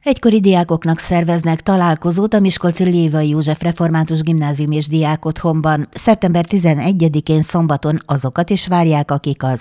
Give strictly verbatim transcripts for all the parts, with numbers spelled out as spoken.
Egykori diákoknak szerveznek találkozót a miskolci Lévai József Református Gimnázium és Diákotthonban. szeptember tizenegyedikén szombaton azokat is várják, akik az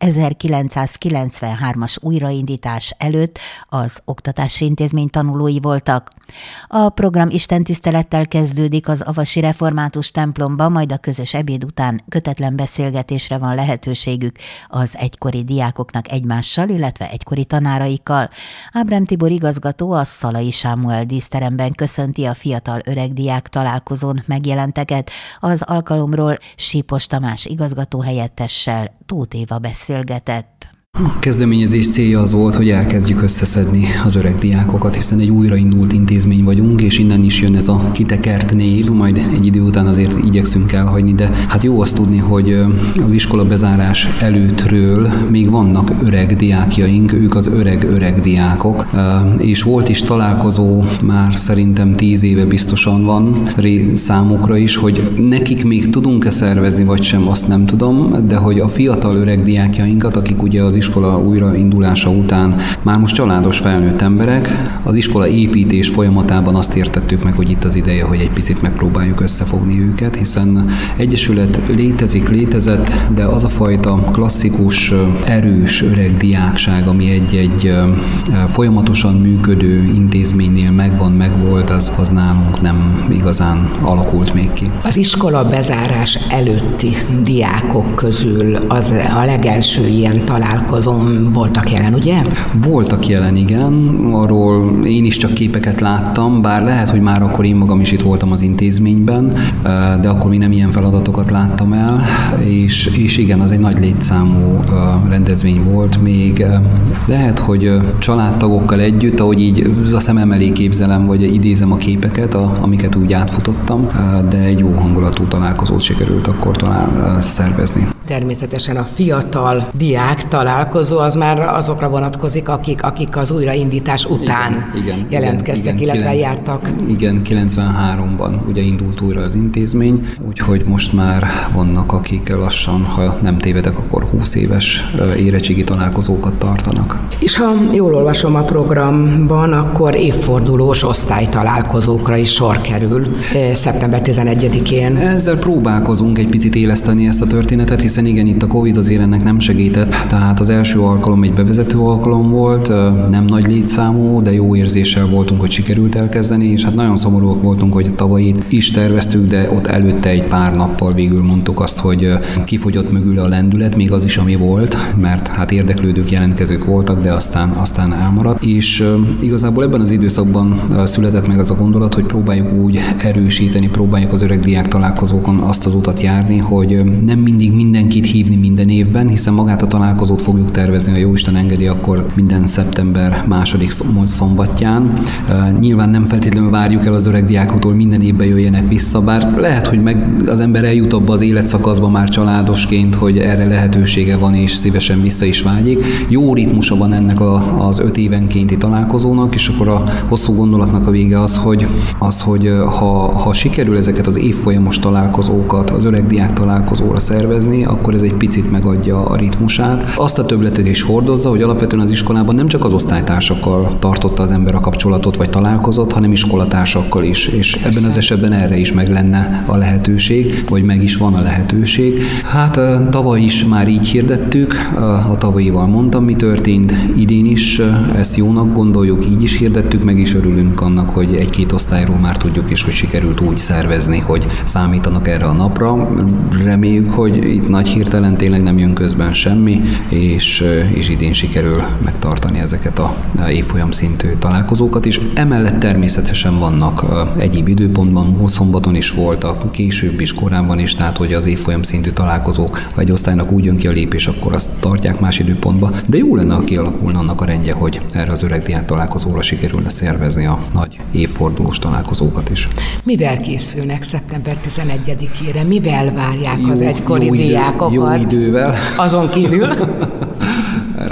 ezerkilencszázkilencvenhármas újraindítás előtt az oktatási intézmény tanulói voltak. A program istentisztelettel kezdődik az avasi református templomban, majd a közös ebéd után kötetlen beszélgetésre van lehetőségük az egykori diákoknak egymással, illetve egykori tanáraikkal. Ábrám Tibor igazgató a Szalai Sámuel díszteremben köszönti a fiatal öreg diák találkozón megjelenteket. Az alkalomról Sípos Tamás igazgató helyettessel Tóth Éva beszélgetett. A kezdeményezés célja az volt, hogy elkezdjük összeszedni az öreg diákokat, hiszen egy újraindult intézmény vagyunk, és innen is jön ez a kitekert név, majd egy idő után azért igyekszünk elhagyni, de hát jó azt tudni, hogy az iskola bezárás előttről még vannak öreg diákjaink, ők az öreg-öreg diákok, és volt is találkozó, már szerintem tíz éve biztosan van számukra is, hogy nekik még tudunk-e szervezni, vagy sem, azt nem tudom, de hogy a fiatal öreg diákjainkat, akik ugye az iskola újraindulása után már most családos felnőtt emberek, az iskola építés folyamatában azt értettük meg, hogy itt az ideje, hogy egy picit megpróbáljuk összefogni őket, hiszen egyesület létezik, létezett, de az a fajta klasszikus, erős öreg diákság, ami egy-egy folyamatosan működő intézménynél megvan, megvolt, az, az nálunk nem igazán alakult még ki. Az iskola bezárás előtti diákok közül az a legelső ilyen találkozón voltak jelen, ugye? Voltak jelen, igen. Arról én is csak képeket láttam, bár lehet, hogy már akkor én magam is itt voltam az intézményben, de akkor még nem ilyen feladatokat láttam el, és, és igen, az egy nagy létszámú rendezvény volt még. Lehet, hogy családtagokkal együtt, ahogy így a szemem elé képzelem, vagy idézem a képeket, amiket úgy átfutottam, de egy jó hangulatú találkozót sikerült akkor talán szervezni. Természetesen a fiatal diák találkozó az már azokra vonatkozik, akik, akik az újraindítás után igen, igen, jelentkeztek, igen, illetve kilenc, jártak. Igen, kilencvenháromban ugye indult újra az intézmény, úgyhogy most már vannak, akik lassan, ha nem tévedek, akkor húsz éves érettségi találkozókat tartanak. És ha jól olvasom a programban, akkor évfordulós osztálytalálkozókra is sor kerül szeptember tizenegyedikén. Ezzel próbálkozunk egy picit éleszteni ezt a történetet, hiszen igen, itt a Covid azért ennek nem segített, tehát az első alkalom egy bevezető alkalom volt, nem nagy létszámú, de jó érzéssel voltunk, hogy sikerült elkezdeni, és hát nagyon szomorúak voltunk, hogy tavalyit is terveztük, de ott előtte egy pár nappal végül mondtuk azt, hogy kifogyott mögül a lendület, még az is, ami volt, mert hát érdeklődők, jelentkezők voltak, de aztán, aztán elmaradt, és igazából ebben az időszakban született meg az a gondolat, hogy próbáljuk úgy erősíteni, próbáljuk az öreg diák találkozókon azt az utat járni, hogy nem mindig mindenkit hívni minden évben, hiszen magát a találkozót fogjuk tervezni, ha jóisten engedi, akkor minden szeptember második szombatján. Nyilván nem feltétlenül várjuk el az öreg diákoktól, minden évben jöjjenek vissza, bár lehet, hogy meg az ember eljut abba az életszakaszba már családosként, hogy erre lehetősége van, és szívesen vissza is vágyik. Jó ritmusa van ennek a, az öt évenkénti találkozónak, és akkor a hosszú gondolatnak a vége az, hogy, az, hogy ha, ha sikerül ezeket az évfolyamos találkozókat az öreg diák találkozóra szervezni, akkor ez egy picit megadja a ritmusát. Azt a többletet is hordozza, hogy alapvetően az iskolában nem csak az osztálytársakkal tartotta az ember a kapcsolatot, vagy találkozott, hanem iskolatársakkal is. És ebben az esetben erre is meg lenne a lehetőség, vagy meg is van a lehetőség. Hát tavaly is már így hirdettük, a tavalyival mondtam, mi történt, idén is ezt jónak gondoljuk, így is hirdettük, meg is örülünk annak, hogy egy-két osztályról már tudjuk is, hogy sikerült úgy szervezni, hogy számítanak erre a napra. Reméljük, hogy itt nagy hirtelen tényleg nem jön közben semmi, és, és idén sikerül megtartani ezeket a évfolyam szintű találkozókat is. Emellett természetesen vannak egyéb időpontban, szombaton is voltak, később is, korábban is, tehát hogy az évfolyam szintű találkozók, ha egy osztálynak úgy jön ki a lépés, akkor azt tartják más időpontba, de jó lenne, ha kialakulna annak a rendje, hogy erre az öreg diák találkozóra sikerülne szervezni a nagy évfordulós találkozókat is. Mivel készülnek szeptember tizenegyedikére? Mivel várják jó, az egykori jó idő, diákokat? Jó idővel. Azon kívül?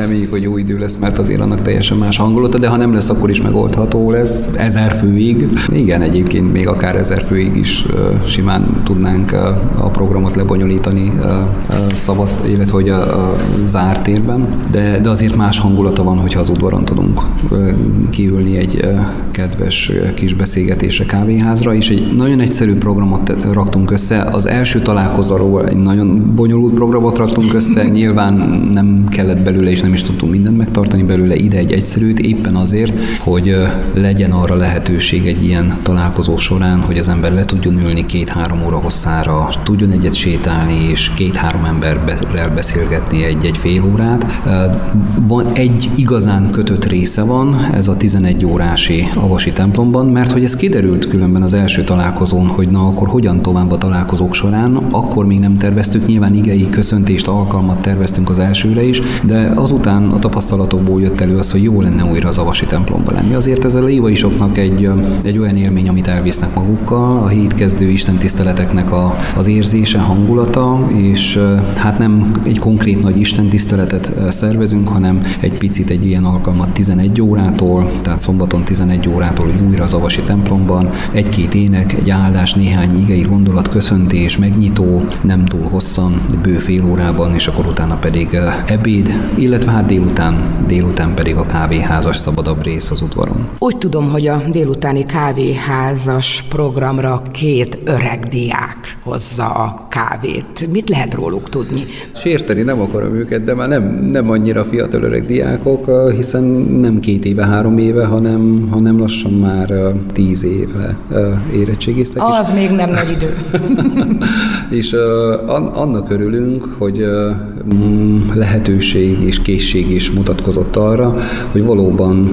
reméljük, hogy jó idő lesz, mert azért annak teljesen más hangulata, de ha nem lesz, akkor is megoldható lesz. Ezer főig. Igen, egyébként még akár ezer főig is simán tudnánk a programot lebonyolítani szabad, illetve hogy a, a zárt térben, de, de azért más hangulata van, hogyha az udvaron tudunk kiülni egy kedves kis beszélgetésre, kávéházra, és egy nagyon egyszerű programot raktunk össze. Az első találkozóról egy nagyon bonyolult programot raktunk össze, nyilván nem kellett belőle, és nem is tudtunk mindent megtartani belőle, ide egy egyszerűt, éppen azért, hogy legyen arra lehetőség egy ilyen találkozó során, hogy az ember le tudjon ülni két-három óra hosszára, tudjon egyet sétálni, és két-három emberrel beszélgetni egy-egy fél órát. Van egy igazán kötött része van, ez a tizenegy órási avasi templomban, mert hogy ez kiderült különben az első találkozón, hogy na akkor hogyan tovább a találkozók során, akkor még nem terveztük, nyilván igei köszöntést, alkalmat terveztünk az elsőre is, de azután a tapasztalatokból jött elő az, hogy jó lenne újra az avasi templomba lenni. Azért ez a lévaisoknak egy, egy olyan élmény, amit elvisznek magukkal, a hétkezdő istentiszteleteknek a, az érzése, hangulata, és hát nem egy konkrét nagy istentiszteletet szervezünk, hanem egy picit egy ilyen alkalmat tizenegy órától, tehát szombaton tizenegy órától, hogy újra az avasi templomban, egy-két ének, egy áldás, néhány igei gondolat, köszöntés, megnyitó, nem túl hosszan, bő fél órában, és akkor utána pedig ebéd, illetve hát délután, délután pedig a kávéházas szabadabb rész az udvaron. Úgy tudom, hogy a délutáni kávéházas programra két öreg diák hozza a kávét. Mit lehet róluk tudni? Sérteni nem akarom őket, de már nem, nem annyira fiatal öreg diákok, hiszen nem két éve, három éve, hanem, hanem lassan már tíz éve érettségiztek. Az is. Még nem nagy idő. És annak örülünk, hogy lehetőség és készség is mutatkozott arra, hogy valóban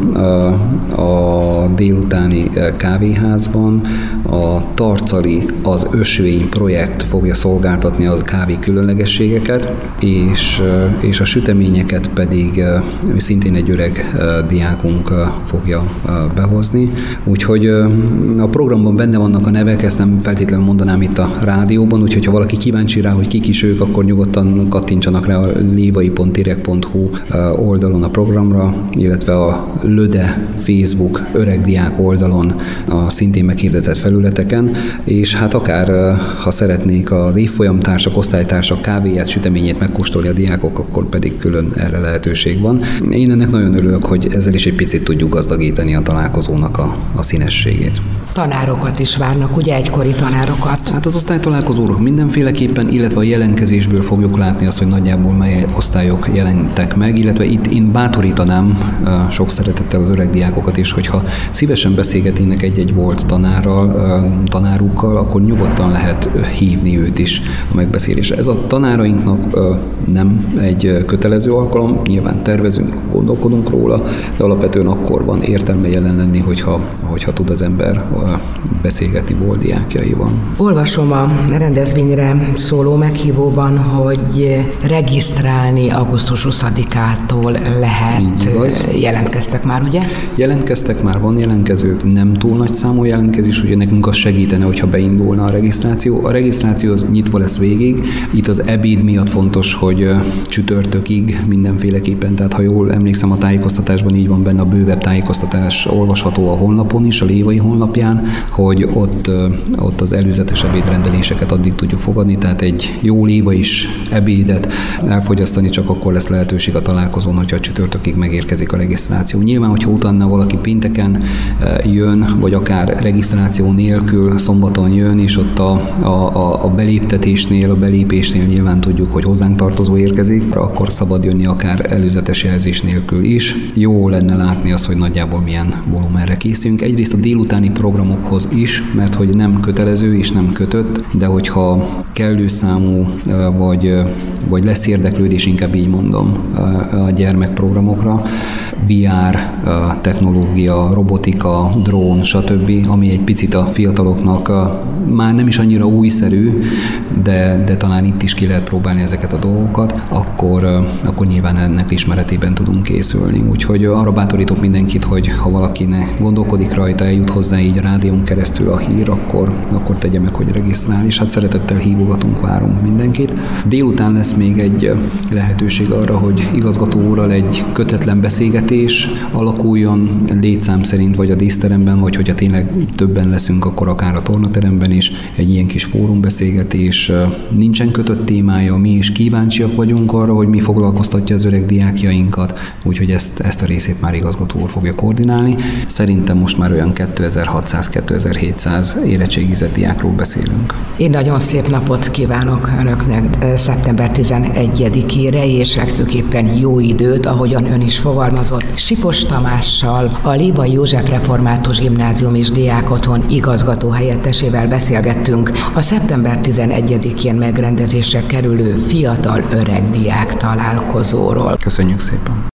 a délutáni kávéházban a Tarcali az ösvény projekt fogja szolgáltatni a kávé különlegességeket, és, és a süteményeket pedig szintén egy öreg diákunk fogja behozni. Úgyhogy a programban benne vannak a nevek, ezt nem feltétlenül mondanám itt a rádióban, úgyhogy ha valaki kíváncsi rá, hogy kik is ők, akkor nyugodtan kattintsanak rá a lévai pont direkt pont hu oldalon a programra, illetve a Löde Facebook öregdiák oldalon a szintén meghirdetett felületeken, és hát akár ha szeretnék az évfolyamtársak, osztálytársak kávéját, süteményét megkóstolni a diákok, akkor pedig külön erre lehetőség van. Én ennek nagyon örülök, hogy ezzel is egy picit tudjuk gazdagítani a találkozónak a, a színességét. Tanárokat is várnak, ugye egykori tanárokat? Hát az osztálytalálkozóról mindenféleképpen, illetve a jelentkezésből fogjuk látni azt, hogy nagyjából mely osztályok jelentek meg, illetve itt én bátorítanám sok szeretettel az öreg diákokat is, hogyha szívesen beszélgetnének egy-egy volt tanárral, tanárukkal, akkor nyugodtan lehet hívni őt is a megbeszélésre. Ez a tanárainknak nem egy kötelező alkalom, nyilván tervezünk, gondolkodunk róla, de alapvetően akkor van értelme jelen lenni, hogyha, hogyha tud az ember beszélgetni volt diákjaival. Olvasom a rendezvényre szóló meghívóban, hogy regisztrálni augusztus huszadikától lehet. Jelentkeztek már, ugye? Jelentkeztek már, van jelentkezők, nem túl nagy számú jelentkezés, ugye nekünk az segítene, hogyha beindulna a regisztráció. A regisztráció az nyitva lesz végig. Itt az ebéd miatt fontos, hogy csütörtökig mindenféleképpen, tehát ha jól emlékszem, a tájékoztatásban így van benne, a bővebb tájékoztatás olvasható a honlapon is, a lévai honlapján, hogy ott, ott az előzetes ebédrendeléseket addig tudjuk fogadni, tehát egy jó léva is ebédet elfogyasztani csak akkor lesz lehetőség a találkozón, hogyha a csütörtökig megérkezik a regisztráció. Nyilván, hogyha utána valaki pénteken jön, vagy akár regisztráció nélkül szombaton jön, és ott a, a, a beléptetésnél, a belépésnél nyilván tudjuk, hogy hozzánk tartozó érkezik, akkor szabad jönni akár előzetes jelzés nélkül is. Jó lenne látni azt, hogy nagyjából milyen volumenre készülünk. Egyrészt a délutáni programokhoz is, mert hogy nem kötelező és nem kötött, de hogyha kellő számú, vagy, vagy lesz érdeklődés, inkább így mondom, a gyermekprogramokra, vé er technológia, robotika, drón, stb., ami egy picit a fiataloknak a, már nem is annyira újszerű, de, de talán itt is ki lehet próbálni ezeket a dolgokat, akkor, akkor nyilván ennek ismeretében tudunk készülni. Úgyhogy arra bátorítok mindenkit, hogy ha valaki ne gondolkodik rajta, eljut hozzá így a rádión keresztül a hír, akkor, akkor tegye meg, hogy regisztrál, és hát szeretettel hívogatunk, várunk mindenkit. Délután lesz még egy lehetőség arra, hogy igazgató úrral egy kötetlen beszélgetés alakuljon létszám szerint, vagy a díszteremben, vagy hogyha tényleg többen leszünk, akkor akár a tornateremben is, egy ilyen kis fórumbeszélgetés. Nincsen kötött témája, mi is kíváncsiak vagyunk arra, hogy mi foglalkoztatja az öreg diákjainkat, úgyhogy ezt, ezt a részét már igazgató úr fogja koordinálni. Szerintem most már olyan kétezer-hatszáz-kétezer-hétszáz érettségizett diákról beszélünk. Én nagyon szép napot kívánok önöknek szeptember tizenegyedikére, és legfőképpen jó időt, ahogyan ön is fogalmazott. Sipos Tamással, a Lévai József Református Gimnázium és Diákotthon igazgató helyettesével beszélgettünk a szeptember tizenegyedikén megrendezésre kerülő fiatal öreg diák találkozóról. Köszönjük szépen!